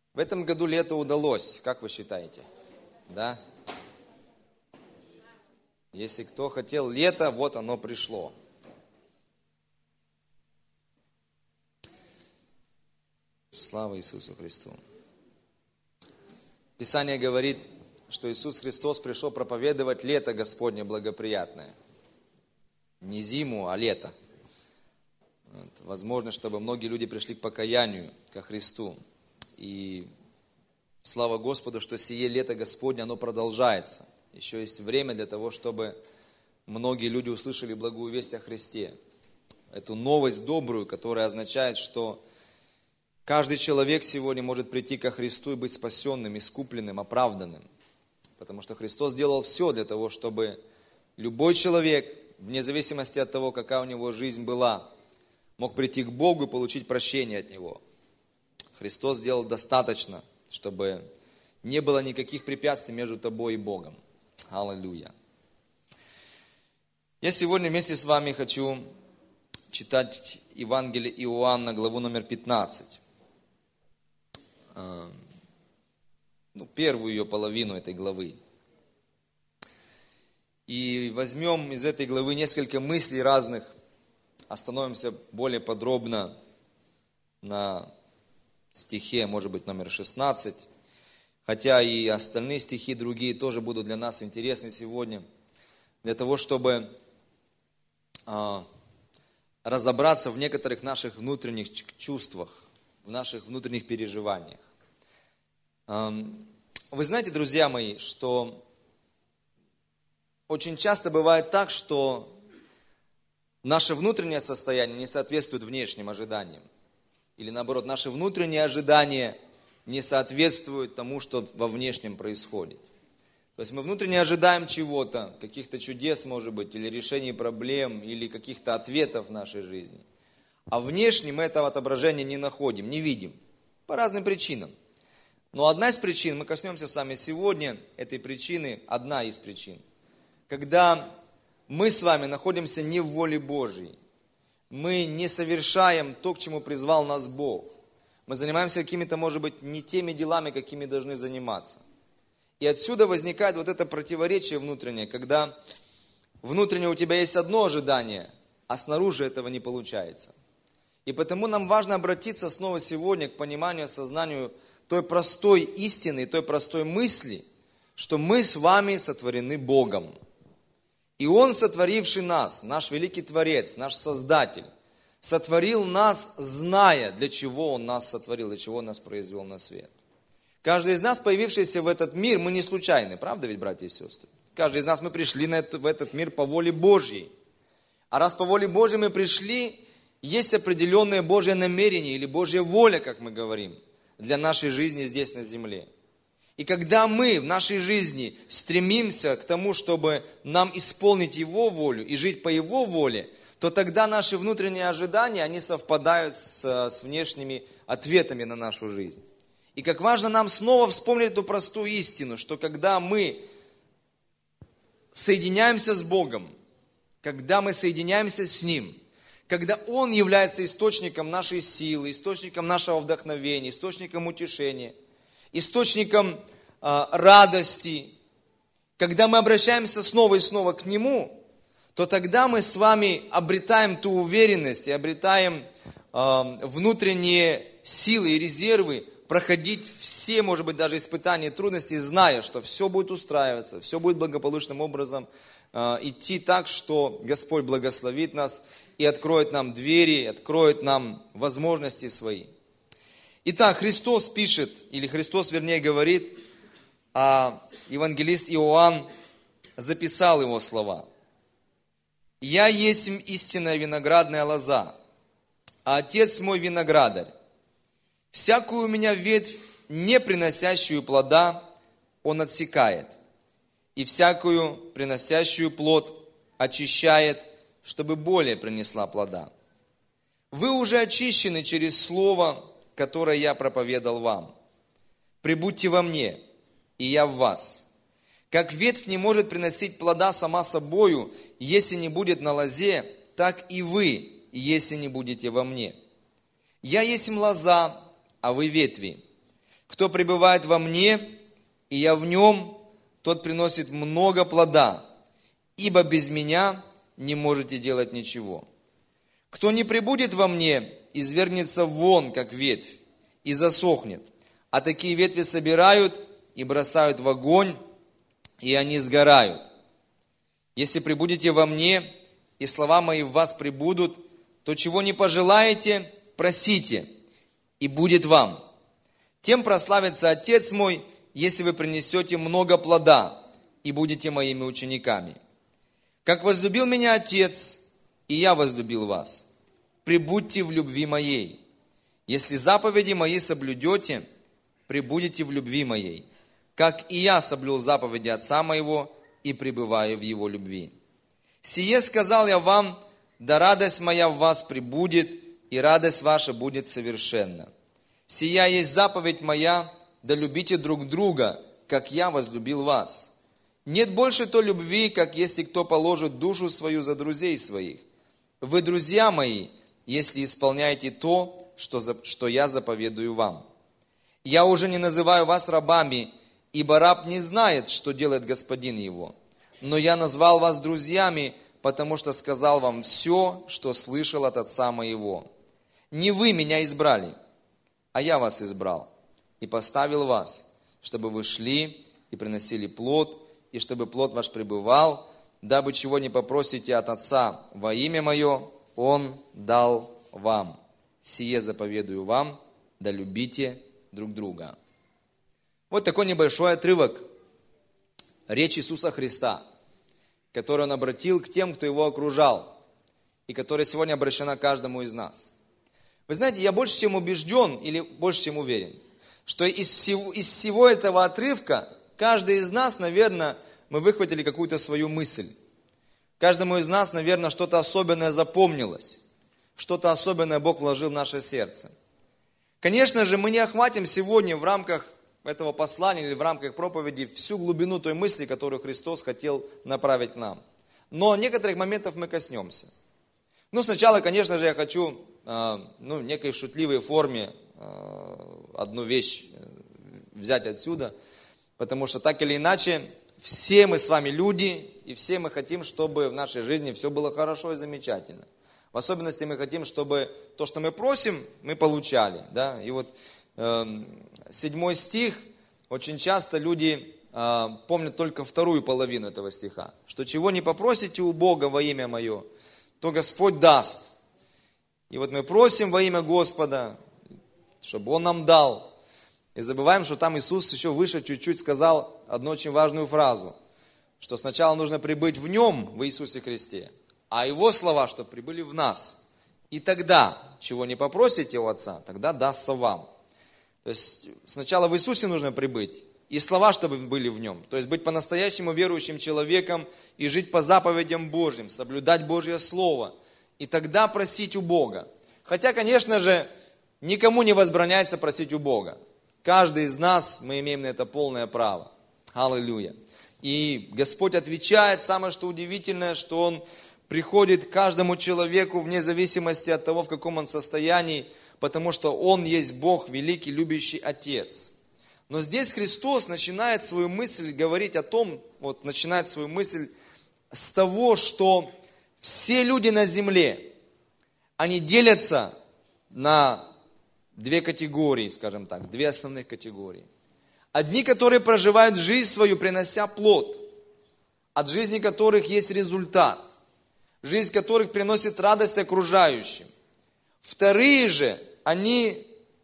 В этом году лето удалось, как вы считаете? Да? Если кто хотел лето, вот оно пришло. Слава Иисусу Христу. Писание говорит, что Иисус Христос пришел проповедовать лето Господне благоприятное. Не зиму, а лето. Возможно, чтобы многие люди пришли к покаянию, ко Христу. И слава Господу, что сие лето Господне, оно продолжается. Еще есть время для того, чтобы многие люди услышали благую весть о Христе. Эту новость добрую, которая означает, что каждый человек сегодня может прийти ко Христу и быть спасенным, искупленным, оправданным. Потому что Христос сделал все для того, чтобы любой человек, вне зависимости от того, какая у него жизнь была, мог прийти к Богу и получить прощение от Него. Христос сделал достаточно, чтобы не было никаких препятствий между тобой и Богом. Аллилуйя. Я сегодня вместе с вами хочу читать Евангелие Иоанна, главу номер 15. Первую ее половину этой главы. И возьмем из этой главы несколько мыслей разных, остановимся более подробно на стихе, может быть, номер 16, хотя и остальные стихи, другие, тоже будут для нас интересны сегодня, для того, чтобы разобраться в некоторых наших внутренних чувствах, в наших внутренних переживаниях. Вы знаете, друзья мои, что очень часто бывает так, что наше внутреннее состояние не соответствует внешним ожиданиям. Или наоборот, наши внутренние ожидания не соответствуют тому, что во внешнем происходит. То есть мы внутренне ожидаем чего-то, каких-то чудес, может быть, или решений проблем, или каких-то ответов в нашей жизни. А внешне мы этого отображения не находим, не видим. По разным причинам. Но одна из причин, мы коснемся с вами сегодня этой причины, одна из причин. Когда мы с вами находимся не в воле Божьей, мы не совершаем то, к чему призвал нас Бог. Мы занимаемся какими-то, может быть, не теми делами, какими должны заниматься. И отсюда возникает вот это противоречие внутреннее, когда внутренне у тебя есть одно ожидание, а снаружи этого не получается. И потому нам важно обратиться снова сегодня к пониманию, осознанию той простой истины, той простой мысли, что мы с вами сотворены Богом. И Он, сотворивший нас, наш великий Творец, наш Создатель, сотворил нас, зная, для чего Он нас сотворил, для чего Он нас произвел на свет. Каждый из нас, появившийся в этот мир, мы не случайны, правда ведь, братья и сестры? Каждый из нас, мы пришли в этот мир по воле Божьей. А раз по воле Божьей мы пришли, есть определенное Божье намерение или Божья воля, как мы говорим, для нашей жизни здесь на земле. И когда мы в нашей жизни стремимся к тому, чтобы нам исполнить Его волю и жить по Его воле, то тогда наши внутренние ожидания, они совпадают с внешними ответами на нашу жизнь. И как важно нам снова вспомнить эту простую истину, что когда мы соединяемся с Богом, когда мы соединяемся с Ним, когда Он является источником нашей силы, источником нашего вдохновения, источником утешения, источником радости, когда мы обращаемся снова и снова к Нему, то тогда мы с вами обретаем ту уверенность и обретаем внутренние силы и резервы проходить все, может быть, даже испытания и трудности, зная, что все будет устраиваться, все будет благополучным образом идти так, что Господь благословит нас и откроет нам двери, откроет нам возможности свои. Итак, Христос пишет, или Христос, вернее, говорит, а евангелист Иоанн записал его слова. «Я есть истинная виноградная лоза, а Отец мой виноградарь. Всякую у меня ветвь, не приносящую плода, Он отсекает, и всякую приносящую плод очищает, чтобы более принесла плода. Вы уже очищены через слово, которое я проповедал вам. Прибудьте во мне, и я в вас. Как ветвь не может приносить плода сама собою, если не будет на лозе, так и вы, если не будете во мне. Я есть лоза, а вы ветви. Кто пребывает во мне, и я в нем, тот приносит много плода, ибо без меня не можете делать ничего. Кто не пребудет во мне, извергнется вон, как ветвь, и засохнет. А такие ветви собирают и бросают в огонь, и они сгорают. Если пребудете во мне, и слова мои в вас пребудут, то чего не пожелаете, просите, и будет вам. Тем прославится Отец мой, если вы принесете много плода, и будете моими учениками. Как возлюбил меня Отец, и я возлюбил вас. Пребудьте в любви моей. Если заповеди мои соблюдете, пребудете в любви моей, как и я соблюл заповеди Отца моего и пребываю в его любви. Сие сказал я вам, да радость моя в вас пребудет, и радость ваша будет совершенна. Сия есть заповедь моя, да любите друг друга, как я возлюбил вас. Нет больше той любви, как если кто положит душу свою за друзей своих. Вы, друзья мои, если исполняете то, что я заповедую вам. Я уже не называю вас рабами, ибо раб не знает, что делает господин его. Но я назвал вас друзьями, потому что сказал вам все, что слышал от Отца моего. Не вы меня избрали, а я вас избрал и поставил вас, чтобы вы шли и приносили плод, и чтобы плод ваш пребывал, дабы чего не попросите от Отца во имя мое, Он дал вам. Сие заповедую вам, да любите друг друга. Вот такой небольшой отрывок речи Иисуса Христа, который Он обратил к тем, кто Его окружал, и которая сегодня обращена к каждому из нас. Вы знаете, я больше чем убежден, или больше чем уверен, что из всего этого отрывка каждый из нас, наверное, мы выхватили какую-то свою мысль. Каждому из нас, наверное, что-то особенное запомнилось. Что-то особенное Бог вложил в наше сердце. Конечно же, мы не охватим сегодня в рамках этого послания или в рамках проповеди всю глубину той мысли, которую Христос хотел направить к нам. Но некоторых моментов мы коснемся. Сначала, конечно же, я хочу в некой шутливой форме одну вещь взять отсюда, потому что так или иначе, все мы с вами люди, и все мы хотим, чтобы в нашей жизни все было хорошо и замечательно. В особенности мы хотим, чтобы то, что мы просим, мы получали. Да? И вот 7 стих, очень часто люди помнят только вторую половину этого стиха, что чего не попросите у Бога во имя Мое, то Господь даст. И вот мы просим во имя Господа, чтобы Он нам дал. И забываем, что там Иисус еще выше чуть-чуть сказал одну очень важную фразу, что сначала нужно пребыть в Нем, в Иисусе Христе, а Его слова, чтобы прибыли в нас. И тогда, чего не попросите у Отца, тогда дастся вам. То есть сначала в Иисусе нужно пребыть, и слова, чтобы были в Нем. То есть быть по-настоящему верующим человеком и жить по заповедям Божьим, соблюдать Божье Слово. И тогда просить у Бога. Хотя, конечно же, никому не возбраняется просить у Бога. Каждый из нас, мы имеем на это полное право. Аллилуйя. И Господь отвечает, самое что удивительное, что Он приходит к каждому человеку вне зависимости от того, в каком он состоянии, потому что Он есть Бог, великий, любящий Отец. Но здесь Христос начинает свою мысль говорить о том, начинает свою мысль с того, что все люди на земле, они делятся на две категории, скажем так, две основных категории. Одни, которые проживают жизнь свою, принося плод, от жизни которых есть результат, жизнь которых приносит радость окружающим. Вторые же, они,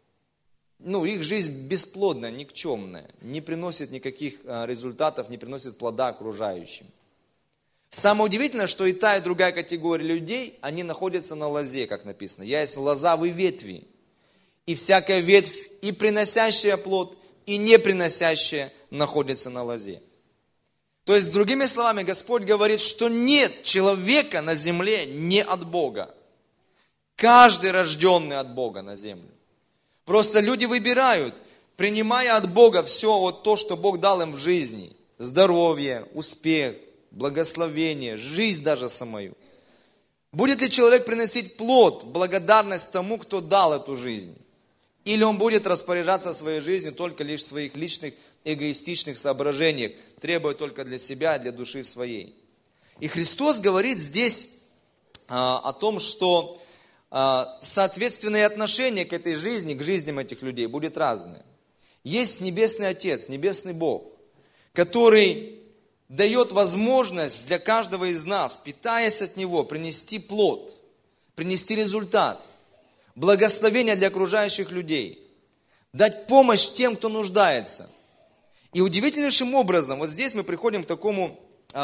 их жизнь бесплодная, никчемная, не приносит никаких результатов, не приносит плода окружающим. Самое удивительное, что и та, и другая категория людей, они находятся на лозе, как написано. Я есть лоза, вы ветви. И всякая ветвь, и приносящая плод, и не приносящая, находится на лозе. То есть, другими словами, Господь говорит, что нет человека на земле не от Бога. Каждый рожденный от Бога на землю. Просто люди выбирают, принимая от Бога все то, что Бог дал им в жизни. Здоровье, успех, благословение, жизнь даже самую. Будет ли человек приносить плод в благодарность тому, кто дал эту жизнь? Или он будет распоряжаться своей жизнью только лишь в своих личных эгоистичных соображениях, требуя только для себя, для души своей. И Христос говорит здесь о том, что соответственные отношения к этой жизни, к жизням этих людей будет разные. Есть Небесный Отец, Небесный Бог, который дает возможность для каждого из нас, питаясь от Него, принести плод, принести результат, благословение для окружающих людей, дать помощь тем, кто нуждается. И удивительнейшим образом, вот здесь мы приходим к такому,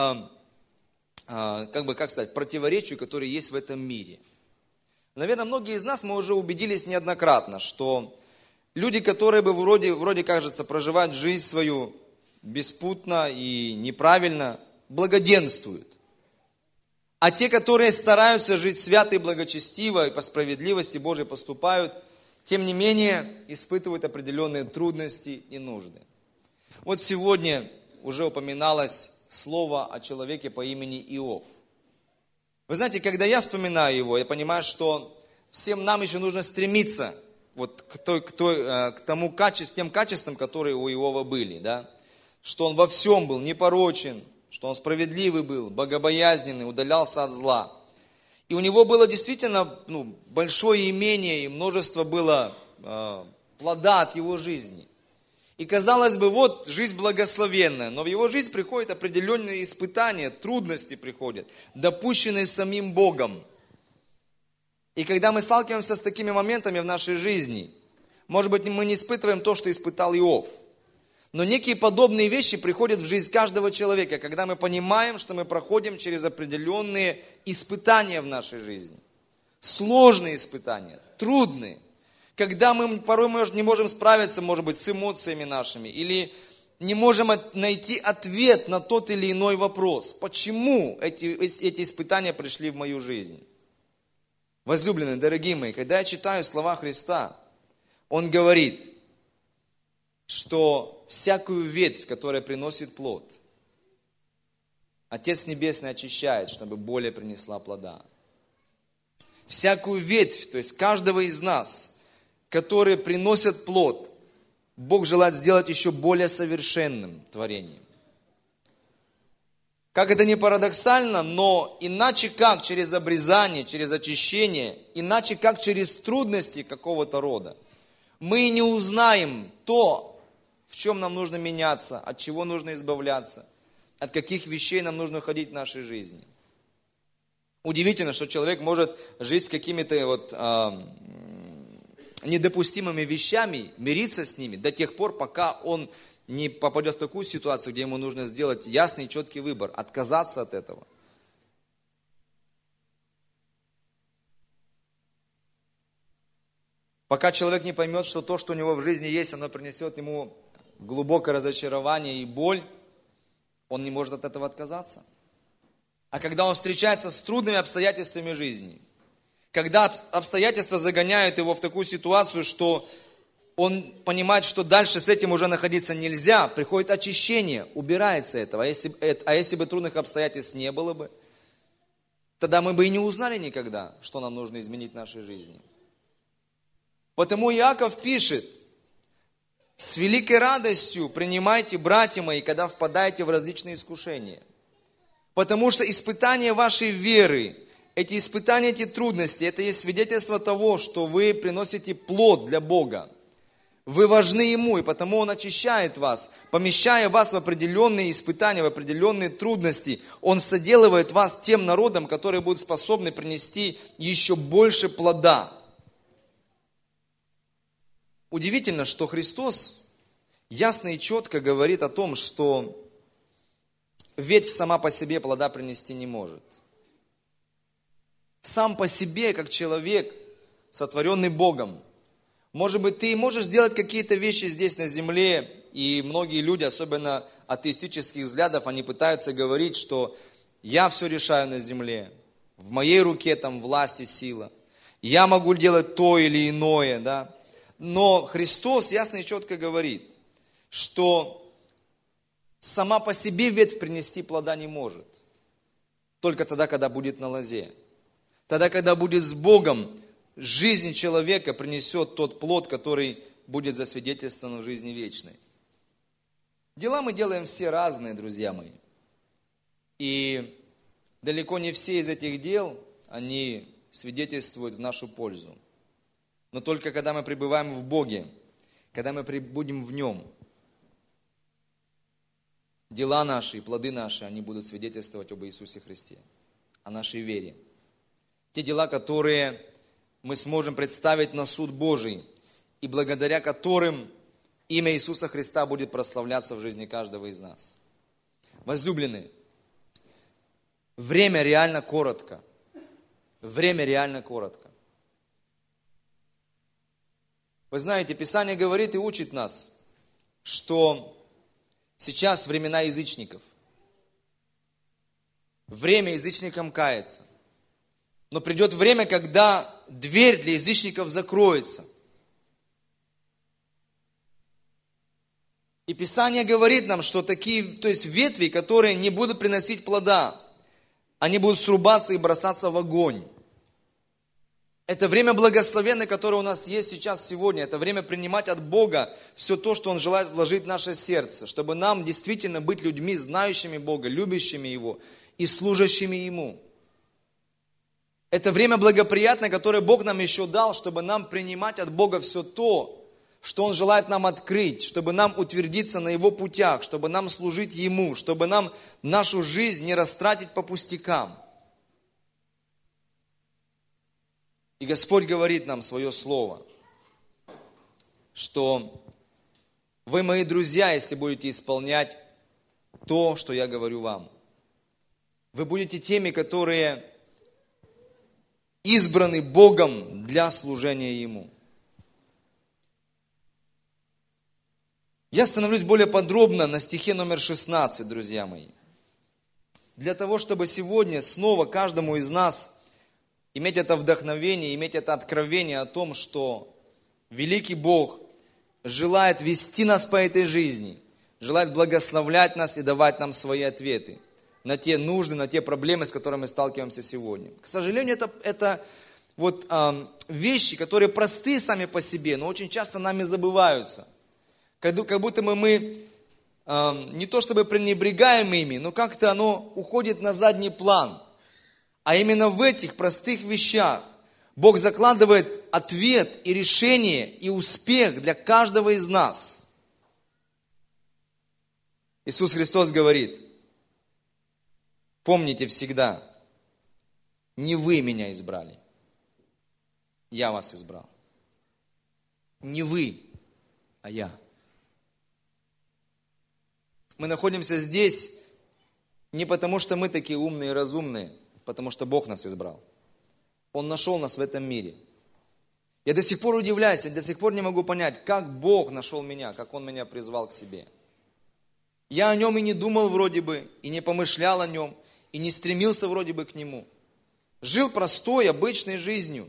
противоречию, которое есть в этом мире. Наверное, многие из нас, мы уже убедились неоднократно, что люди, которые бы вроде кажется, проживают жизнь свою беспутно и неправильно, благоденствуют. А те, которые стараются жить свято и благочестиво, и по справедливости Божией поступают, тем не менее испытывают определенные трудности и нужды. Вот сегодня уже упоминалось слово о человеке по имени Иов. Вы знаете, когда я вспоминаю его, я понимаю, что всем нам еще нужно стремиться вот тем качествам, которые у Иова были, да? Что он во всем был непорочен, что он справедливый был, богобоязненный, удалялся от зла. И у него было действительно большое имение, и множество было плода от его жизни. И казалось бы, вот жизнь благословенная, но в его жизнь приходят определенные испытания, трудности приходят, допущенные самим Богом. И когда мы сталкиваемся с такими моментами в нашей жизни, может быть, мы не испытываем то, что испытал Иов. Но некие подобные вещи приходят в жизнь каждого человека, когда мы понимаем, что мы проходим через определенные испытания в нашей жизни. Сложные испытания, трудные. Когда мы порой не можем справиться, может быть, с эмоциями нашими, или не можем найти ответ на тот или иной вопрос. Почему эти испытания пришли в мою жизнь? Возлюбленные, дорогие мои, когда я читаю слова Христа, Он говорит, что всякую ветвь, которая приносит плод, Отец Небесный очищает, чтобы более принесла плода. Всякую ветвь, то есть каждого из нас, которые приносят плод, Бог желает сделать еще более совершенным творением. Как это ни парадоксально, но иначе как через обрезание, через очищение, иначе как через трудности какого-то рода, мы не узнаем то, в чем нам нужно меняться, от чего нужно избавляться, от каких вещей нам нужно уходить в нашей жизни. Удивительно, что человек может жить с какими-то недопустимыми вещами, мириться с ними до тех пор, пока он не попадет в такую ситуацию, где ему нужно сделать ясный и четкий выбор, отказаться от этого. Пока человек не поймет, что то, что у него в жизни есть, оно принесет ему глубокое разочарование и боль, он не может от этого отказаться. А когда он встречается с трудными обстоятельствами жизни, когда обстоятельства загоняют его в такую ситуацию, что он понимает, что дальше с этим уже находиться нельзя, приходит очищение, убирается этого. А если бы трудных обстоятельств не было бы, тогда мы бы и не узнали никогда, что нам нужно изменить в нашей жизни. Потому Иаков пишет: с великой радостью принимайте, братья мои, когда впадаете в различные искушения. Потому что испытания вашей веры, эти испытания, эти трудности, это есть свидетельство того, что вы приносите плод для Бога. Вы важны Ему, и потому Он очищает вас, помещая вас в определенные испытания, в определенные трудности. Он соделывает вас тем народом, который будет способны принести еще больше плода. Удивительно, что Христос ясно и четко говорит о том, что ветвь сама по себе плода принести не может. Сам по себе, как человек, сотворенный Богом, может быть, ты можешь сделать какие-то вещи здесь на земле, и многие люди, особенно атеистических взглядов, они пытаются говорить, что я все решаю на земле, в моей руке там власть и сила, я могу делать то или иное, да. Но Христос ясно и четко говорит, что сама по себе ветвь принести плода не может. Только тогда, когда будет на лозе. Тогда, когда будет с Богом, жизнь человека принесет тот плод, который будет засвидетельствован в жизни вечной. Дела мы делаем все разные, друзья мои. И далеко не все из этих дел, они свидетельствуют в нашу пользу. Но только когда мы пребываем в Боге, когда мы пребудем в Нем, дела наши и плоды наши, они будут свидетельствовать об Иисусе Христе, о нашей вере. Те дела, которые мы сможем представить на суд Божий, и благодаря которым имя Иисуса Христа будет прославляться в жизни каждого из нас. Возлюбленные, время реально коротко. Время реально коротко. Вы знаете, Писание говорит и учит нас, что сейчас времена язычников. Время язычникам каяться. Но придет время, когда дверь для язычников закроется. И Писание говорит нам, что такие, то есть ветви, которые не будут приносить плода, они будут срубаться и бросаться в огонь. Это время благословенное, которое у нас есть сейчас, сегодня. Это время принимать от Бога все то, что Он желает вложить в наше сердце, чтобы нам действительно быть людьми, знающими Бога, любящими Его и служащими Ему. Это время благоприятное, которое Бог нам еще дал, чтобы нам принимать от Бога все то, что Он желает нам открыть, чтобы нам утвердиться на Его путях, чтобы нам служить Ему, чтобы нам нашу жизнь не растратить по пустякам. И Господь говорит нам свое слово, что вы, мои друзья, если будете исполнять то, что я говорю вам. Вы будете теми, которые избраны Богом для служения Ему. Я остановлюсь более подробно на стихе номер 16, друзья мои. Для того, чтобы сегодня снова каждому из нас иметь это вдохновение, иметь это откровение о том, что великий Бог желает вести нас по этой жизни, желает благословлять нас и давать нам свои ответы на те нужды, на те проблемы, с которыми мы сталкиваемся сегодня. К сожалению, это вещи, которые простые сами по себе, но очень часто нами забываются. Как будто мы не то чтобы пренебрегаем ими, но как-то оно уходит на задний план. А именно в этих простых вещах Бог закладывает ответ и решение, и успех для каждого из нас. Иисус Христос говорит: помните всегда, не вы меня избрали, я вас избрал. Не вы, а я. Мы находимся здесь не потому, что мы такие умные и разумные, потому что Бог нас избрал. Он нашел нас в этом мире. Я до сих пор удивляюсь, я до сих пор не могу понять, как Бог нашел меня, как Он меня призвал к себе. Я о Нем и не думал вроде бы, и не помышлял о Нем, и не стремился вроде бы к Нему. Жил простой, обычной жизнью.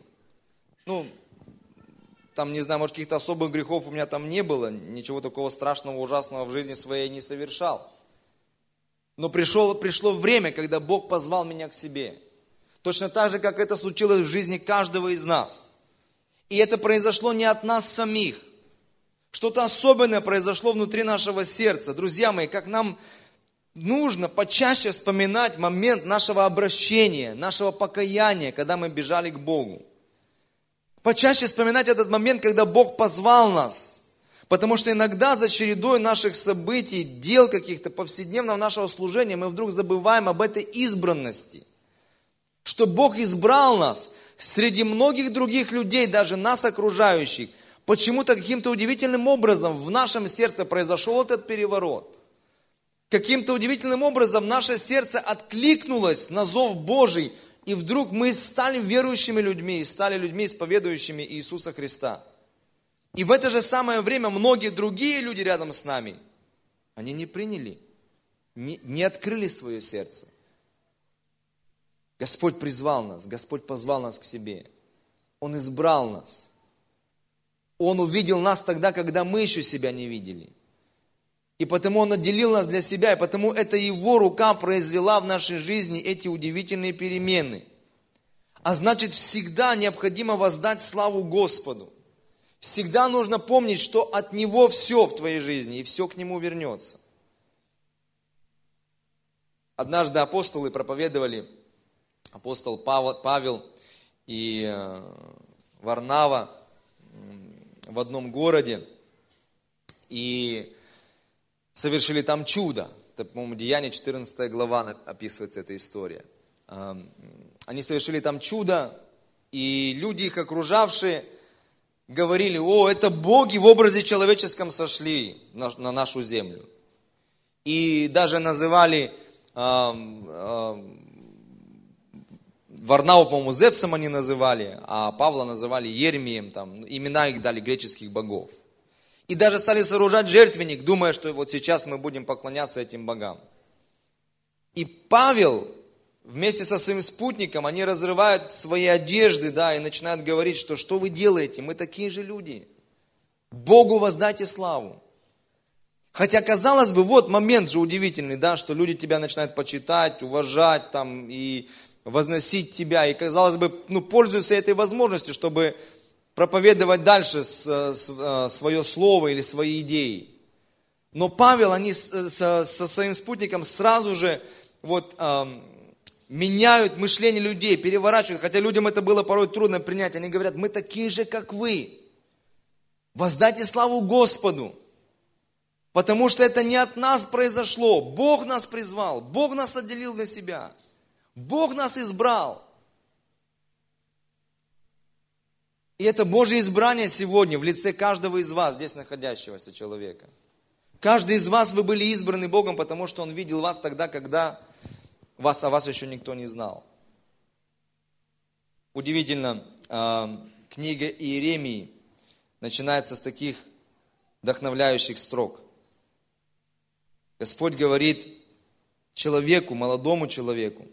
Там, не знаю, может, каких-то особых грехов у меня там не было, ничего такого страшного, ужасного в жизни своей не совершал. Но пришло время, когда Бог позвал меня к себе. Точно так же, как это случилось в жизни каждого из нас. И это произошло не от нас самих. Что-то особенное произошло внутри нашего сердца. Друзья мои, как нам нужно почаще вспоминать момент нашего обращения, нашего покаяния, когда мы бежали к Богу. Почаще вспоминать этот момент, когда Бог позвал нас. Потому что иногда за чередой наших событий, дел каких-то, повседневного нашего служения, мы вдруг забываем об этой избранности. Что Бог избрал нас среди многих других людей, даже нас окружающих. Почему-то каким-то удивительным образом в нашем сердце произошел этот переворот. Каким-то удивительным образом наше сердце откликнулось на зов Божий, и вдруг мы стали верующими людьми, и стали людьми, исповедующими Иисуса Христа. И в это же самое время многие другие люди рядом с нами, они не приняли, не открыли свое сердце. Господь призвал нас, Господь позвал нас к себе. Он избрал нас. Он увидел нас тогда, когда мы еще себя не видели. И потому Он отделил нас для себя, и потому это Его рука произвела в нашей жизни эти удивительные перемены. А значит, всегда необходимо воздать славу Господу. Всегда нужно помнить, что от Него все в твоей жизни, и все к Нему вернется. Однажды апостолы проповедовали, апостол Павел и Варнава в одном городе, и совершили там чудо. Это, по-моему, Деяния, 14 глава описывается эта история. Они совершили там чудо, и люди, их окружавшие, говорили: о, это боги в образе человеческом сошли на нашу землю. И даже называли Варнаву, по-моему, Зевсом они называли, а Павла называли Еремием, там, имена их дали греческих богов. И даже стали сооружать жертвенник, думая, что вот сейчас мы будем поклоняться этим богам. И Павел вместе со своим спутником, они разрывают свои одежды, да, и начинают говорить, что вы делаете, мы такие же люди. Богу воздайте славу. Хотя, казалось бы, вот момент же удивительный, да, что люди тебя начинают почитать, уважать там, и возносить тебя. И, казалось бы, пользуются этой возможностью, чтобы проповедовать дальше свое слово или свои идеи. Но Павел, они со своим спутником сразу же меняют мышление людей, переворачивают. Хотя людям это было порой трудно принять. Они говорят: мы такие же, как вы. Воздайте славу Господу. Потому что это не от нас произошло. Бог нас призвал, Бог нас отделил для себя. Бог нас избрал. И это Божье избрание сегодня в лице каждого из вас, здесь находящегося человека. Каждый из вас, вы были избраны Богом, потому что Он видел вас тогда, когда о вас еще никто не знал. Удивительно, книга Иеремии начинается с таких вдохновляющих строк. Господь говорит человеку, молодому человеку,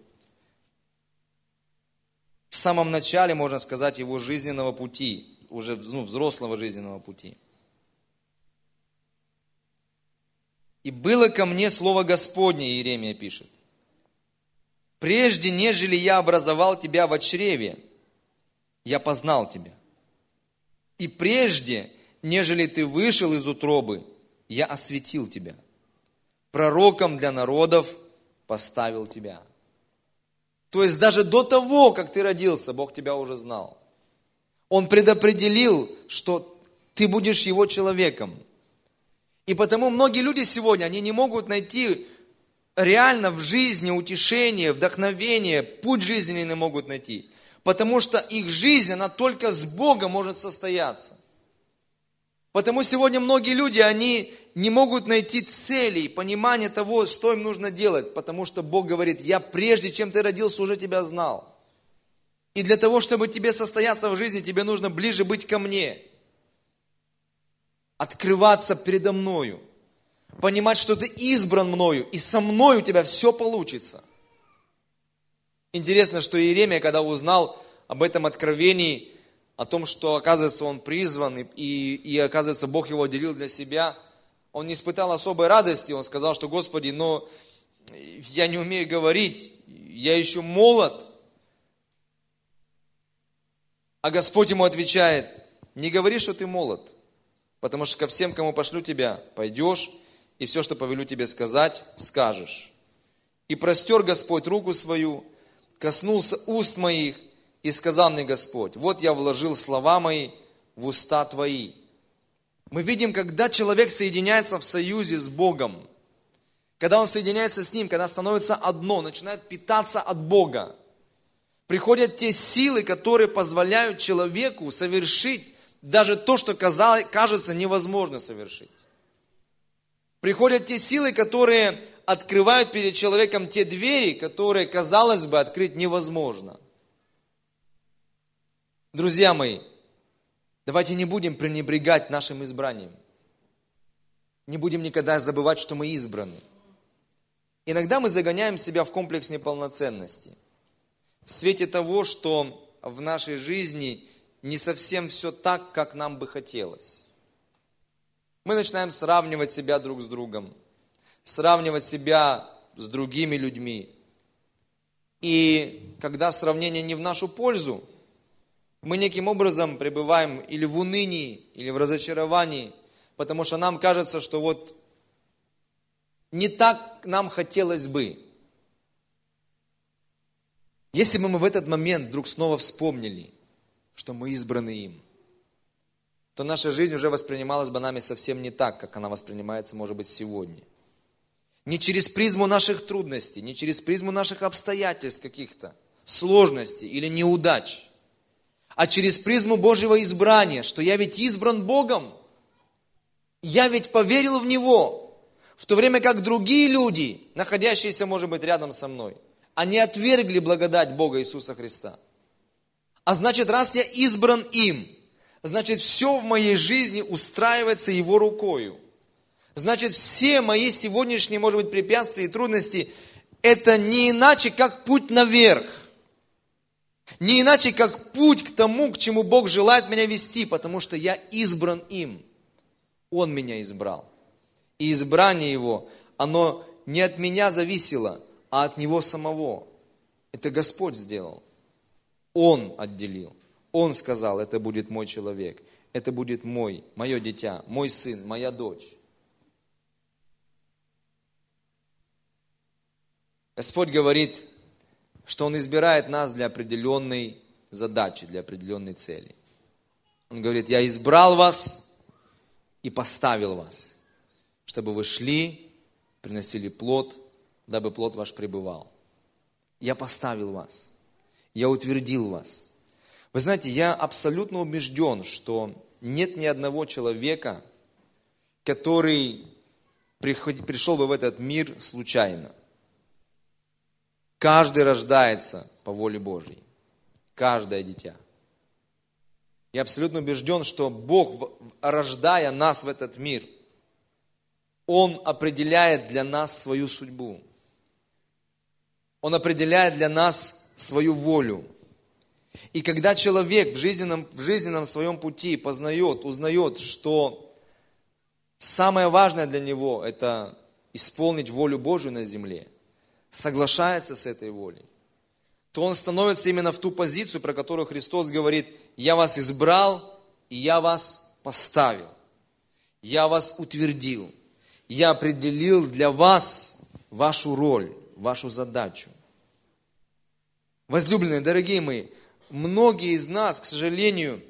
в самом начале, можно сказать, его жизненного пути, уже взрослого жизненного пути. «И было ко мне слово Господне», Иеремия пишет, «прежде, нежели я образовал тебя во чреве, я познал тебя. И прежде, нежели ты вышел из утробы, я осветил тебя. Пророком для народов поставил тебя». То есть даже до того, как ты родился, Бог тебя уже знал. Он предопределил, что ты будешь Его человеком. И потому многие люди сегодня, они не могут найти реально в жизни утешение, вдохновение, путь жизненный не могут найти. Потому что их жизнь, она только с Богом может состояться. Потому сегодня многие люди, они не могут найти целей, понимания того, что им нужно делать. Потому что Бог говорит: я прежде, чем ты родился, уже тебя знал. И для того, чтобы тебе состояться в жизни, тебе нужно ближе быть ко мне. Открываться передо мною. Понимать, что ты избран мною, и со мной у тебя все получится. Интересно, что Иеремия, когда узнал об этом откровении, о том, что, оказывается, он призван, и оказывается, Бог его отделил для себя, он не испытал особой радости. Он сказал, что: Господи, но я не умею говорить, я еще молод. А Господь ему отвечает: не говори, что ты молод, потому что ко всем, кому пошлю тебя, пойдешь, и все, что повелю тебе сказать, скажешь. И простер Господь руку свою, коснулся уст моих, и сказал мне Господь: вот я вложил слова мои в уста твои. Мы видим, когда человек соединяется в союзе с Богом, когда он соединяется с Ним, когда становится одно, начинает питаться от Бога, приходят те силы, которые позволяют человеку совершить даже то, что кажется невозможно совершить. Приходят те силы, которые открывают перед человеком те двери, которые, казалось бы, открыть невозможно. Друзья мои, давайте не будем пренебрегать нашим избранием. Не будем никогда забывать, что мы избраны. Иногда мы загоняем себя в комплекс неполноценности. В свете того, что в нашей жизни не совсем все так, как нам бы хотелось. Мы начинаем сравнивать себя друг с другом, сравнивать себя с другими людьми. И когда сравнение не в нашу пользу, мы неким образом пребываем или в унынии, или в разочаровании, потому что нам кажется, что вот не так нам хотелось бы. Если бы мы в этот момент вдруг снова вспомнили, что мы избраны им, то наша жизнь уже воспринималась бы нами совсем не так, как она воспринимается, может быть, сегодня. Не через призму наших трудностей, не через призму наших обстоятельств каких-то, сложностей или неудач, а через призму Божьего избрания, что я ведь избран Богом, я ведь поверил в Него, в то время как другие люди, находящиеся, может быть, рядом со мной, они отвергли благодать Бога Иисуса Христа. А значит, раз я избран им, значит, все в моей жизни устраивается Его рукою. Значит, все мои сегодняшние, может быть, препятствия и трудности, это не иначе, как путь наверх. Не иначе, как путь к тому, к чему Бог желает меня вести, потому что я избран им. Он меня избрал. И избрание Его, оно не от меня зависело, а от Него самого. Это Господь сделал. Он отделил. Он сказал, это будет мой человек, это будет мое дитя, мой сын, моя дочь. Господь говорит, что Он избирает нас для определенной задачи, для определенной цели. Он говорит, я избрал вас и поставил вас, чтобы вы шли, приносили плод, дабы плод ваш пребывал. Я поставил вас, я утвердил вас. Вы знаете, я абсолютно убежден, что нет ни одного человека, который пришел бы в этот мир случайно. Каждый рождается по воле Божьей. Каждое дитя. Я абсолютно убежден, что Бог, рождая нас в этот мир, Он определяет для нас свою судьбу. Он определяет для нас свою волю. И когда человек в жизненном своем пути узнает, что самое важное для него – это исполнить волю Божию на земле, соглашается с этой волей, то он становится именно в ту позицию, про которую Христос говорит, я вас избрал и я вас поставил, я вас утвердил, я определил для вас вашу роль, вашу задачу. Возлюбленные, дорогие мои, многие из нас, к сожалению,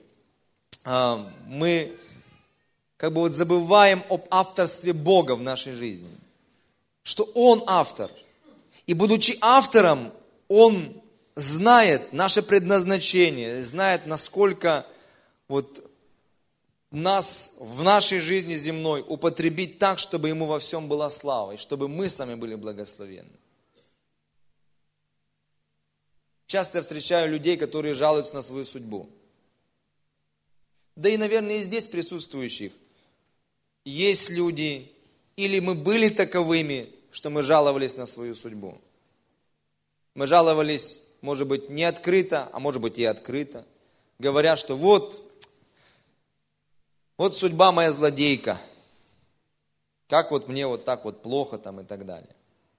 мы забываем об авторстве Бога в нашей жизни, что Он автор. И будучи автором, Он знает наше предназначение, знает, насколько нас в нашей жизни земной употребить так, чтобы Ему во всем была слава, и чтобы мы сами были благословенны. Часто я встречаю людей, которые жалуются на свою судьбу. Да и, наверное, и здесь присутствующих есть люди, или мы были таковыми, что мы жаловались на свою судьбу. Мы жаловались, может быть, не открыто, а может быть и открыто, говоря, что вот судьба моя злодейка, как мне вот так вот плохо там и так далее.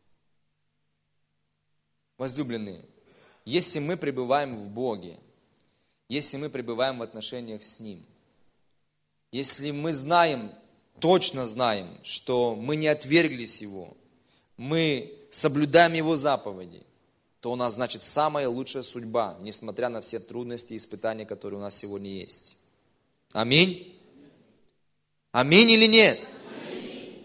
Возлюбленные, если мы пребываем в Боге, если мы пребываем в отношениях с Ним, если мы знаем, точно знаем, что мы не отверглись Его, мы соблюдаем Его заповеди, то у нас, значит, самая лучшая судьба, несмотря на все трудности и испытания, которые у нас сегодня есть. Аминь? Аминь или нет? Аминь.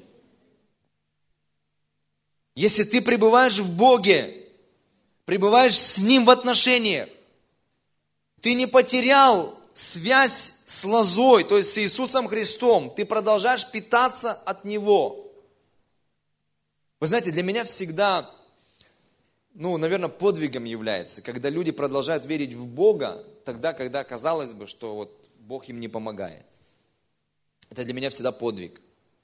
Если ты пребываешь в Боге, пребываешь с Ним в отношениях, ты не потерял связь с лозой, то есть с Иисусом Христом, ты продолжаешь питаться от Него. Вы знаете, для меня всегда, наверное, подвигом является, когда люди продолжают верить в Бога, тогда, когда казалось бы, что Бог им не помогает. Это для меня всегда подвиг.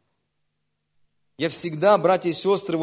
Я всегда, братья и сестры,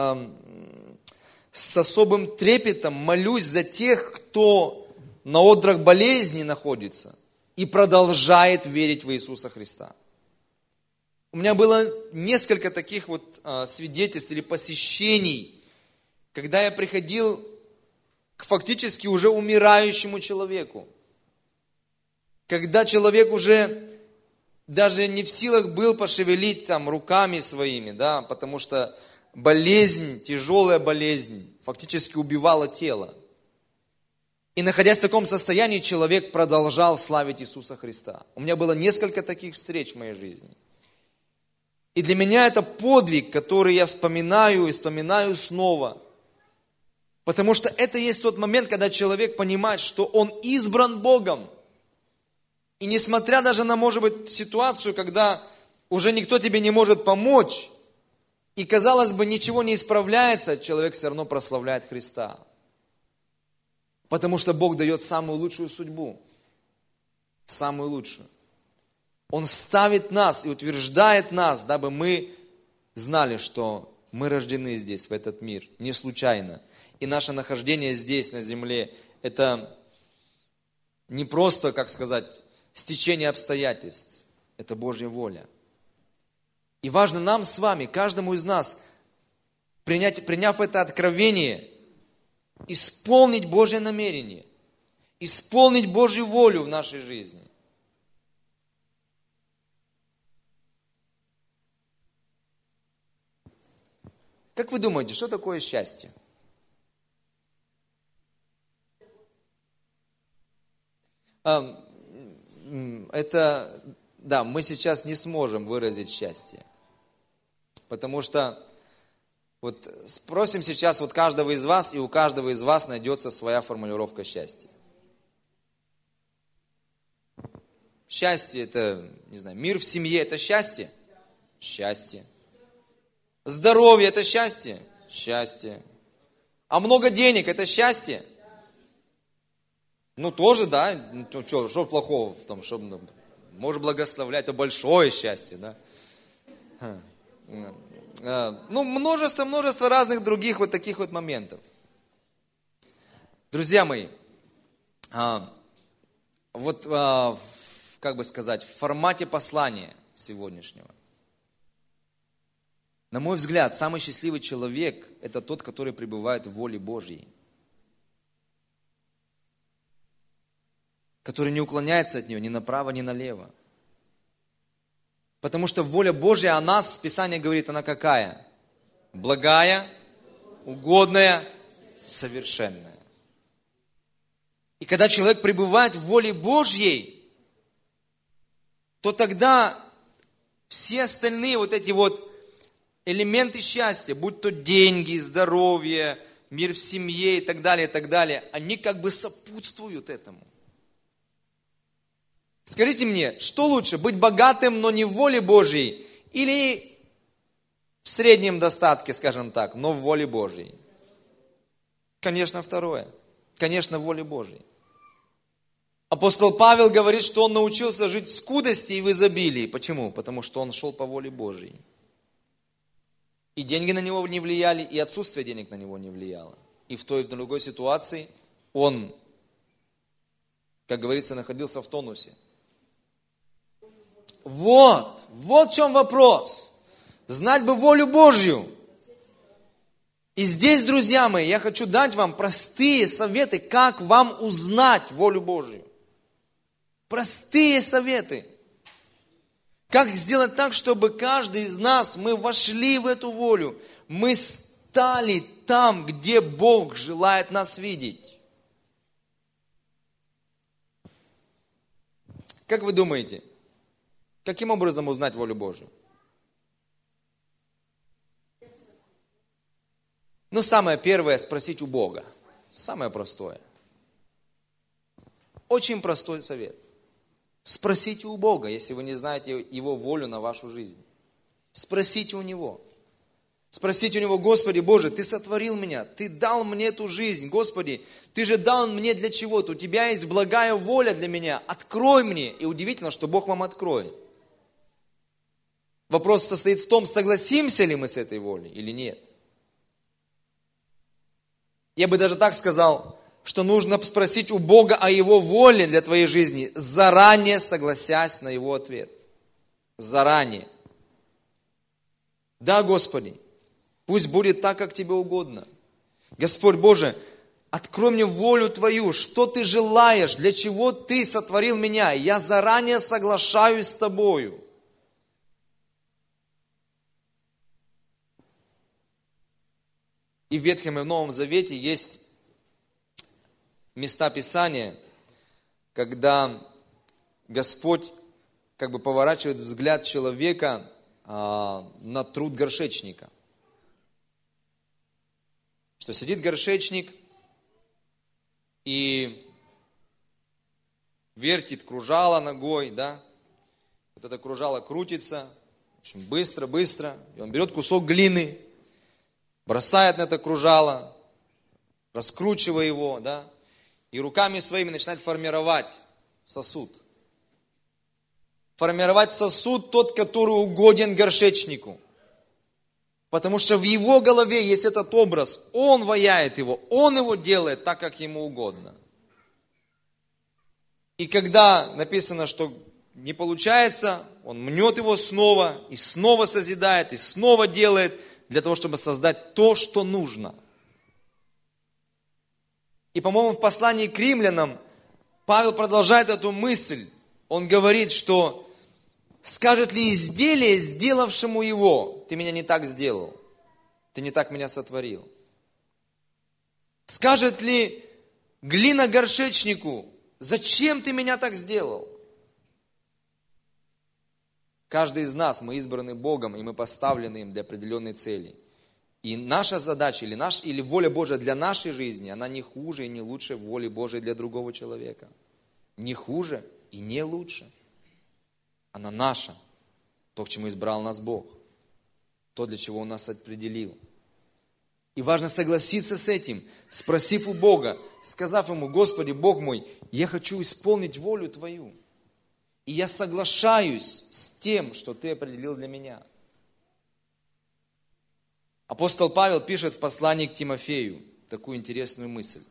с особым трепетом молюсь за тех, кто на одрах болезни находится и продолжает верить в Иисуса Христа. У меня было несколько таких свидетельств или посещений, когда я приходил к фактически уже умирающему человеку. Когда человек уже даже не в силах был пошевелить там руками своими, да, потому что болезнь, тяжелая болезнь фактически убивала тело. И находясь в таком состоянии, человек продолжал славить Иисуса Христа. У меня было несколько таких встреч в моей жизни. И для меня это подвиг, который я вспоминаю и вспоминаю снова. Потому что это есть тот момент, когда человек понимает, что он избран Богом. И несмотря даже на, может быть, ситуацию, когда уже никто тебе не может помочь, и, казалось бы, ничего не исправляется, человек все равно прославляет Христа. Потому что Бог дает самую лучшую судьбу. Самую лучшую. Он ставит нас и утверждает нас, дабы мы знали, что мы рождены здесь, в этот мир, не случайно. И наше нахождение здесь, на земле, это не просто, как сказать, стечение обстоятельств. Это Божья воля. И важно нам с вами, каждому из нас, приняв это откровение, исполнить Божье намерение, исполнить Божью волю в нашей жизни. Как вы думаете, что такое счастье? Это, да, мы сейчас не сможем выразить счастье. Потому что, вот спросим сейчас вот каждого из вас, и у каждого из вас найдется своя формулировка счастья. Счастье это, не знаю, мир в семье это счастье? Счастье. Здоровье это счастье? Счастье. А много денег это счастье? Ну, тоже, да. Что плохого в том, что может благословлять, это большое счастье, да. Ну, множество разных других вот таких вот моментов. Друзья мои, вот, как бы сказать, в формате послания сегодняшнего. На мой взгляд, самый счастливый человек – это тот, который пребывает в воле Божьей. Который не уклоняется от нее ни направо, ни налево. Потому что воля Божья о нас, Писание говорит, она какая? Благая, угодная, совершенная. И когда человек пребывает в воле Божьей, то тогда все остальные вот эти вот элементы счастья, будь то деньги, здоровье, мир в семье и так далее, они как бы сопутствуют этому. Скажите мне, что лучше, быть богатым, но не в воле Божьей, или в среднем достатке, скажем так, но в воле Божьей? Конечно, второе. Конечно, в воле Божьей. Апостол Павел говорит, что он научился жить в скудости и в изобилии. Почему? Потому что он шел по воле Божьей. И деньги на него не влияли, и отсутствие денег на него не влияло. И в той и в другой ситуации он, как говорится, находился в тонусе. Вот в чем вопрос. Знать бы волю Божью. И здесь, друзья мои, я хочу дать вам простые советы, как вам узнать волю Божью. Простые советы. Как сделать так, чтобы каждый из нас, мы вошли в эту волю. Мы стали там, где Бог желает нас видеть. Как вы думаете, каким образом узнать волю Божью? Ну, самое первое, спросить у Бога. Самое простое. Очень простой совет. Спросите у Бога, если вы не знаете Его волю на вашу жизнь. Спросите у Него. Спросите у Него: Господи Боже, Ты сотворил меня, Ты дал мне эту жизнь. Господи, Ты же дал мне для чего-то. У Тебя есть благая воля для меня. Открой мне. И удивительно, что Бог вам откроет. Вопрос состоит в том, согласимся ли мы с этой волей или нет. Я бы даже так сказал, что нужно спросить у Бога о Его воле для твоей жизни, заранее согласясь на Его ответ. Заранее. Да, Господи, пусть будет так, как Тебе угодно. Господь Боже, Открой мне волю Твою, что Ты желаешь, для чего Ты сотворил меня. Я заранее соглашаюсь с Тобою. И в Ветхом и в Новом Завете есть места Писания, когда Господь как бы поворачивает взгляд человека на труд горшечника. Что сидит горшечник и вертит кружало ногой, да? Вот это кружало крутится, очень быстро, и он берет кусок глины, бросает на это кружало, раскручивая его, да? И руками своими начинает формировать сосуд. Формировать сосуд тот, который угоден горшечнику. Потому что в его голове есть этот образ. Он ваяет его, он его делает так, как ему угодно. И когда написано, что не получается, он мнет его снова, и снова созидает, и снова делает, для того, чтобы создать то, что нужно. И, по-моему, в послании к римлянам Павел продолжает эту мысль. Он говорит, что скажет ли изделие, сделавшему его: ты меня не так сделал, ты не так меня сотворил. Скажет ли глина горшечнику: зачем ты меня так сделал? Каждый из нас, мы избраны Богом, и мы поставлены им для определенной цели. И наша задача или воля Божия для нашей жизни, она не хуже и не лучше воли Божией для другого человека. Не хуже и не лучше. Она наша. То, к чему избрал нас Бог. То, для чего Он нас определил. И важно согласиться с этим, спросив у Бога, сказав Ему: Господи, Бог мой, я хочу исполнить волю Твою. И я соглашаюсь с тем, что Ты определил для меня. Апостол Павел пишет в послании к Тимофею такую интересную мысль.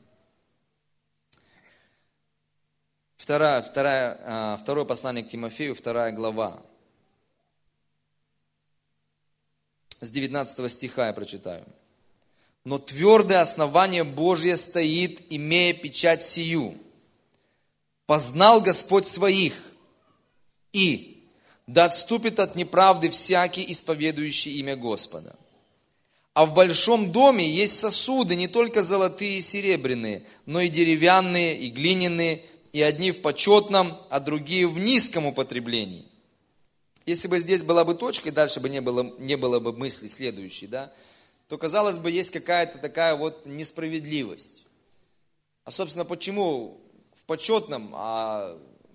Второе послание к Тимофею, 2 глава. С 19 стиха я прочитаю. «Но твердое основание Божье стоит, имея печать сию. Познал Господь своих, и да отступит от неправды всякий, исповедующий имя Господа. А в большом доме есть сосуды, не только золотые и серебряные, но и деревянные, и глиняные, и одни в почетном, а другие в низком употреблении». Если бы здесь была бы точка, и дальше бы не было бы мысли следующей, да, то, казалось бы, есть какая-то такая вот несправедливость. А, собственно, почему в почетном, а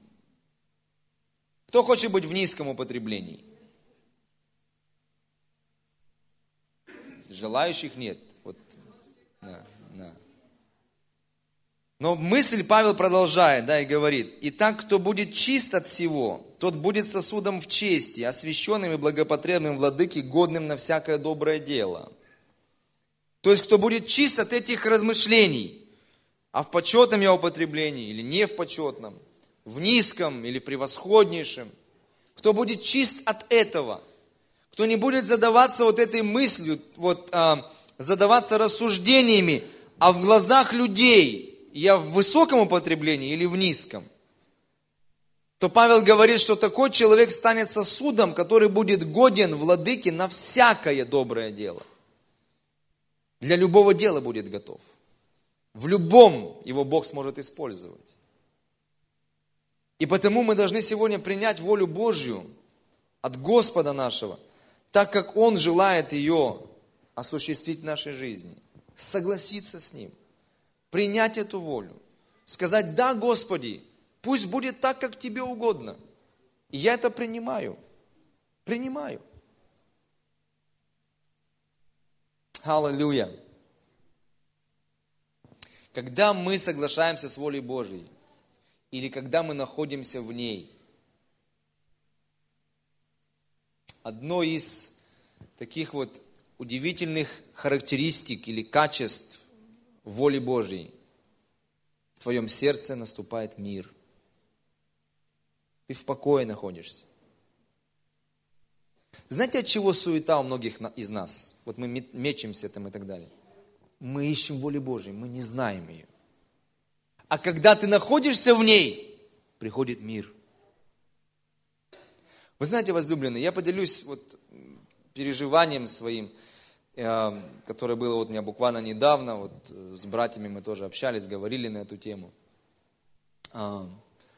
кто хочет быть в низком употреблении? Желающих нет. Вот. Да. Но мысль Павел продолжает, да, и говорит: «Итак, кто будет чист от всего, тот будет сосудом в чести, освященным и благопотребным владыке, годным на всякое доброе дело». То есть, кто будет чист от этих размышлений, а в почетном я употреблении или не в почетном, в низком или превосходнейшем, кто будет чист от этого, кто не будет задаваться вот этой мыслью, задаваться рассуждениями, а в глазах людей я в высоком употреблении или в низком, то Павел говорит, что такой человек станет сосудом, который будет годен владыке на всякое доброе дело. Для любого дела будет готов. В любом его Бог сможет использовать. И потому мы должны сегодня принять волю Божью от Господа нашего, так как Он желает ее осуществить в нашей жизни. Согласиться с Ним. Принять эту волю. Сказать: да, Господи, пусть будет так, как Тебе угодно. И я это принимаю. Принимаю. Аллилуйя. Когда мы соглашаемся с волей Божьей, или когда мы находимся в ней, одно из таких вот удивительных характеристик или качеств воли Божьей: в твоем сердце наступает мир. Ты в покое находишься. Знаете, от чего суета у многих из нас? Вот мы мечемся там и так далее. мы ищем воли Божьей, мы не знаем ее. А когда ты находишься в ней, приходит мир. Вы знаете, возлюбленные, я поделюсь переживанием своим, которое было у меня буквально недавно. С братьями мы тоже общались, говорили на эту тему. В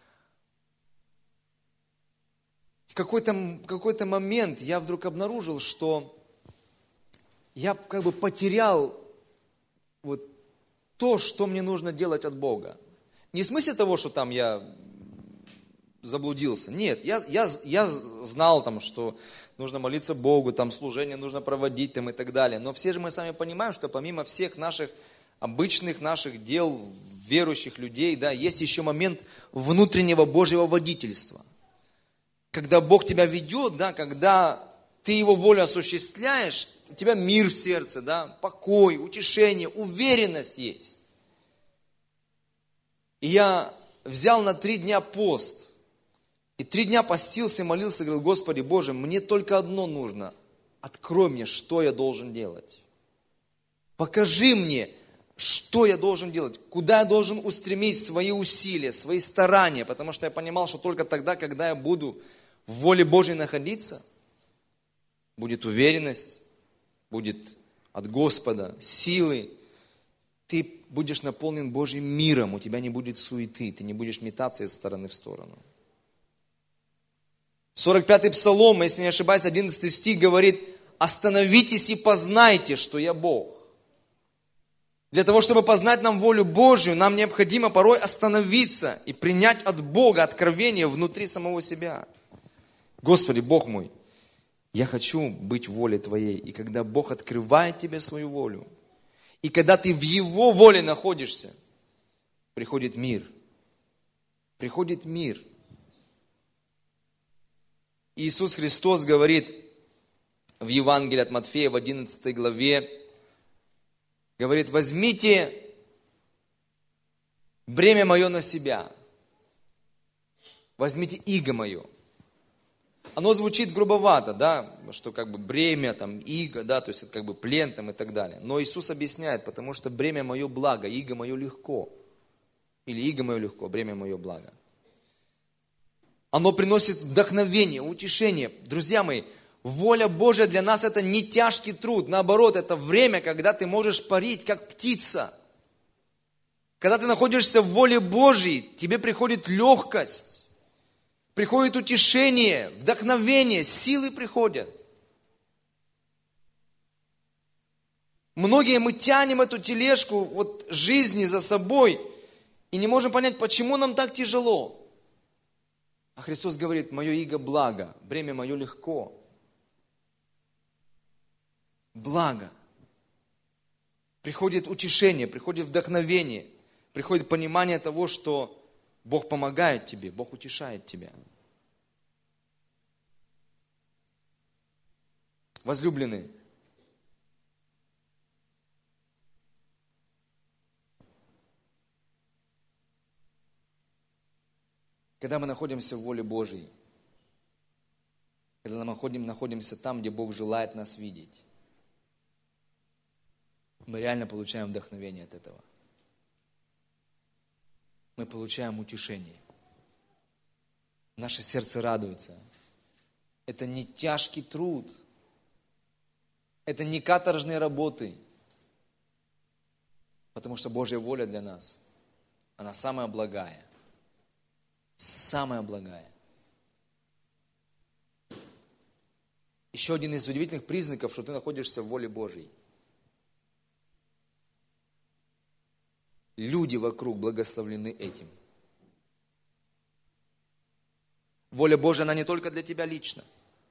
какой-то момент я вдруг обнаружил, что я потерял то, что мне нужно делать от Бога. Не в смысле того, что там я заблудился. Нет, я знал, что нужно молиться Богу, служение нужно проводить и так далее. Но все же мы сами понимаем, что помимо всех наших обычных наших дел, верующих людей, есть еще момент внутреннего Божьего водительства. Когда Бог тебя ведет, когда ты Его волю осуществляешь, у тебя мир в сердце, покой, утешение, уверенность есть. И я взял на 3 дня пост. И 3 дня постился, молился, говорил: Господи Боже, мне только одно нужно. Открой мне, что я должен делать. Покажи мне, что я должен делать, куда я должен устремить свои усилия, свои старания. Потому что я понимал, что только тогда, когда я буду в воле Божьей находиться, будет уверенность, будет от Господа силы. Ты будешь наполнен Божьим миром, у тебя не будет суеты, ты не будешь метаться из стороны в сторону. 45-й Псалом, если не ошибаюсь, 11 стих говорит: остановитесь и познайте, что я Бог. Для того, чтобы познать нам волю Божью, нам необходимо порой остановиться и принять от Бога откровение внутри самого себя. Господи, Бог мой, я хочу быть в воле Твоей. И когда Бог открывает тебе свою волю, и когда ты в Его воле находишься, приходит мир. Приходит мир. Иисус Христос говорит в Евангелии от Матфея в 11 главе, говорит: возьмите бремя мое на себя, возьмите иго мое. Оно звучит грубовато, что бремя, иго, то есть это плен и так далее. Но Иисус объясняет: потому что бремя мое благо, иго мое легко. Или иго мое легко, бремя мое благо. Оно приносит вдохновение, утешение. Друзья мои, воля Божья для нас это не тяжкий труд. Наоборот, это время, когда ты можешь парить, как птица. Когда ты находишься в воле Божьей, тебе приходит легкость, приходит утешение, вдохновение, силы приходят. Многие мы тянем эту тележку жизни за собой и не можем понять, почему нам так тяжело. А Христос говорит: мое иго благо, бремя мое легко. Благо. Приходит утешение, приходит вдохновение, приходит понимание того, что Бог помогает тебе, Бог утешает тебя. Возлюбленные, когда мы находимся в воле Божьей, когда мы находимся там, где Бог желает нас видеть, мы реально получаем вдохновение от этого. Мы получаем утешение. Наше сердце радуется. Это не тяжкий труд. Это не каторжные работы. Потому что Божья воля для нас, она самая благая. Самая благая. Еще один из удивительных признаков, что ты находишься в воле Божьей. Люди вокруг благословлены этим. Воля Божья, она не только для тебя лично.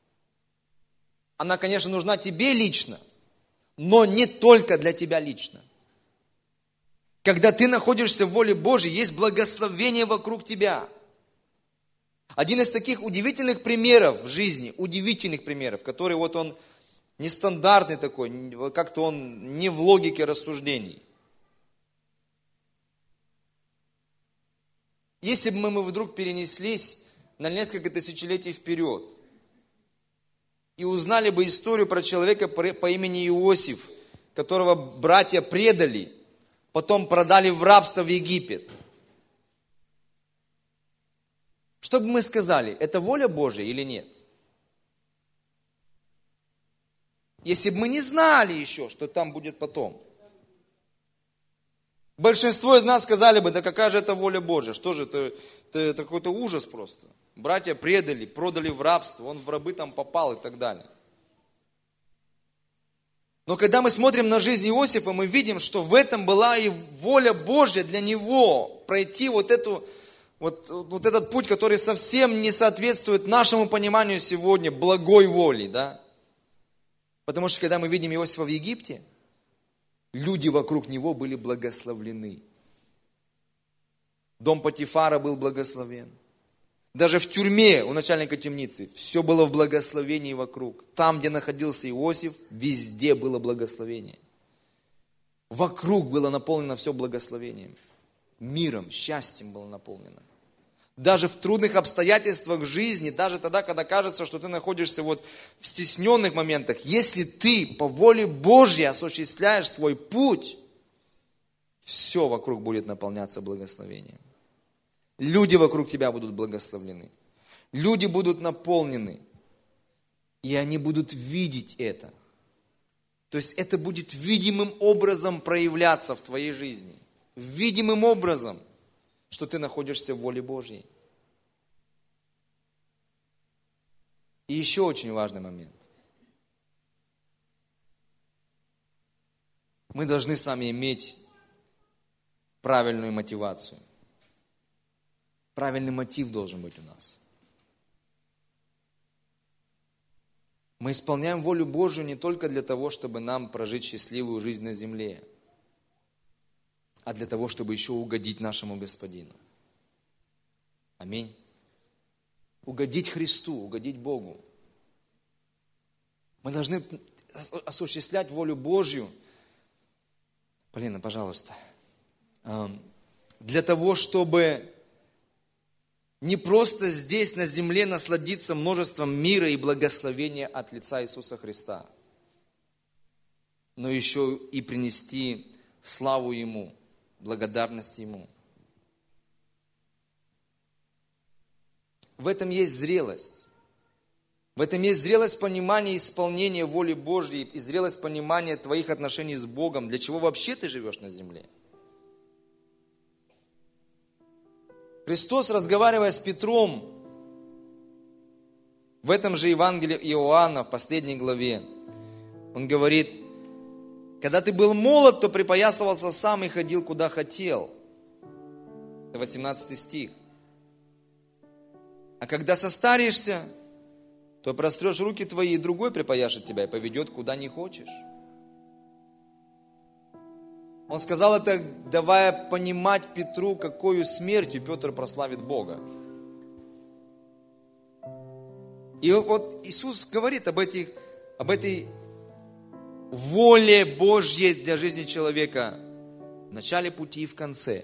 Она, конечно, нужна тебе лично, но не только для тебя лично. Когда ты находишься в воле Божьей, есть благословение вокруг тебя. Один из таких удивительных примеров в жизни, удивительных примеров, который он нестандартный такой, как-то он не в логике рассуждений. Если бы мы вдруг перенеслись на несколько тысячелетий вперед и узнали бы историю про человека по имени Иосиф, которого братья предали, потом продали в рабство в Египет. Что бы мы сказали, это воля Божья или нет? Если бы мы не знали еще, что там будет потом. Большинство из нас сказали бы, да какая же это воля Божья, что же это какой-то ужас просто. Братья предали, продали в рабство, он в рабы там попал и так далее. Но когда мы смотрим на жизнь Иосифа, мы видим, что в этом была и воля Божья для него, пройти вот этот путь, который совсем не соответствует нашему пониманию сегодня благой воли, да? Потому что когда мы видим Иосифа в Египте, люди вокруг него были благословлены. Дом Потифара был благословен. Даже в тюрьме у начальника темницы все было в благословении вокруг. Там, где находился Иосиф, везде было благословение. Вокруг было наполнено все благословением. Миром, счастьем было наполнено. Даже в трудных обстоятельствах жизни, даже тогда, когда кажется, что ты находишься в стесненных моментах, если ты по воле Божьей осуществляешь свой путь, все вокруг будет наполняться благословением. Люди вокруг тебя будут благословлены. Люди будут наполнены. И они будут видеть это. То есть это будет видимым образом проявляться в твоей жизни. Видимым образом, что ты находишься в воле Божьей. И еще очень важный момент. Мы должны с вами иметь правильную мотивацию. Правильный мотив должен быть у нас. Мы исполняем волю Божию не только для того, чтобы нам прожить счастливую жизнь на земле, а для того, чтобы еще угодить нашему Господину. Аминь. Угодить Христу, угодить Богу. Мы должны осуществлять волю Божью. Полина, пожалуйста. Для того, чтобы не просто здесь на земле насладиться множеством мира и благословения от лица Иисуса Христа, но еще и принести славу Ему, благодарность Ему. В этом есть зрелость. В этом есть зрелость понимания исполнения воли Божьей и зрелость понимания твоих отношений с Богом. Для чего вообще ты живешь на земле? Христос, разговаривая с Петром, в этом же Евангелии Иоанна, в последней главе, Он говорит: когда ты был молод, то припоясывался сам и ходил, куда хотел. Это 18 стих. А когда состаришься, то прострешь руки твои, и другой припояшет тебя и поведет, куда не хочешь. Он сказал это, давая понимать Петру, какой смертью Петр прославит Бога. И вот Иисус говорит об этой воле Божьей для жизни человека в начале пути и в конце.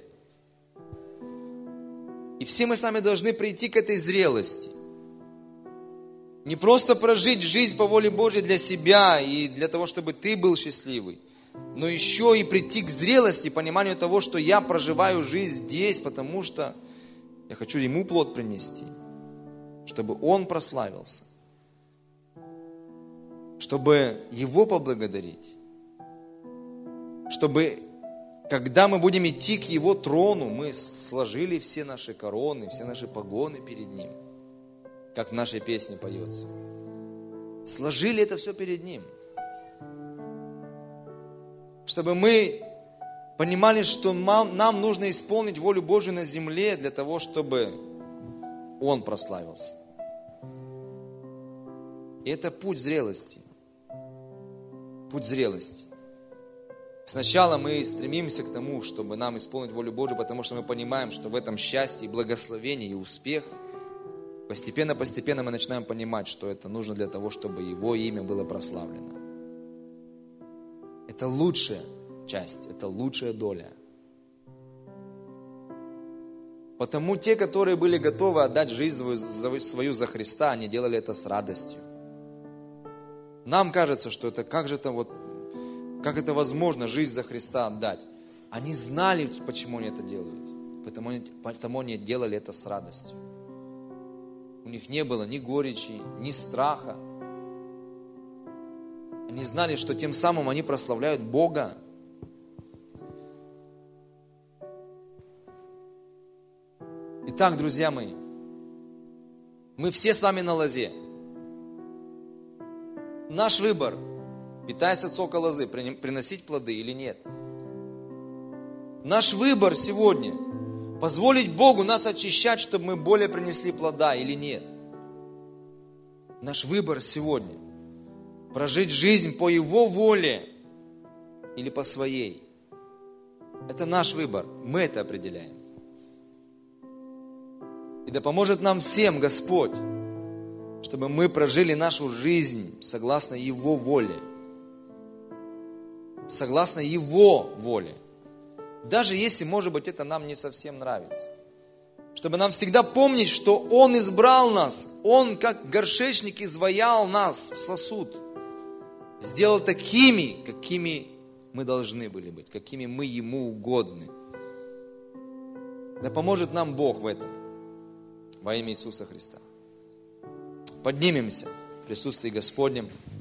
И все мы с вами должны прийти к этой зрелости. Не просто прожить жизнь по воле Божьей для себя и для того, чтобы ты был счастливый, но еще и прийти к зрелости, пониманию того, что я проживаю жизнь здесь, потому что я хочу Ему плод принести, чтобы Он прославился, чтобы Его поблагодарить, чтобы, когда мы будем идти к Его трону, мы сложили все наши короны, все наши погоны перед Ним, как в нашей песне поется. Сложили это все перед Ним. Чтобы мы понимали, что нам нужно исполнить волю Божию на земле для того, чтобы Он прославился. И это путь зрелости. Путь зрелости. Сначала мы стремимся к тому, чтобы нам исполнить волю Божию, потому что мы понимаем, что в этом счастье, и благословение, и успех. Постепенно мы начинаем понимать, что это нужно для того, чтобы Его имя было прославлено. Это лучшая часть, это лучшая доля. Потому те, которые были готовы отдать жизнь свою за Христа, они делали это с радостью. Нам кажется, что это как же-то Как это возможно, жизнь за Христа отдать? Они знали, почему они это делают. Потому они делали это с радостью. У них не было ни горечи, ни страха. Они знали, что тем самым они прославляют Бога. Итак, друзья мои, мы все с вами на лозе. Наш выбор, питаясь от сока лозы, приносить плоды или нет. Наш выбор сегодня позволить Богу нас очищать, чтобы мы более принесли плода или нет. Наш выбор сегодня прожить жизнь по Его воле или по своей. Это наш выбор, мы это определяем. И да поможет нам всем Господь, чтобы мы прожили нашу жизнь согласно Его воле. Согласно Его воле. Даже если, может быть, это нам не совсем нравится. Чтобы нам всегда помнить, что Он избрал нас. Он, как горшечник, изваял нас в сосуд. Сделал такими, какими мы должны были быть. Какими мы Ему угодны. Да поможет нам Бог в этом. Во имя Иисуса Христа. Поднимемся в присутствии Господнем.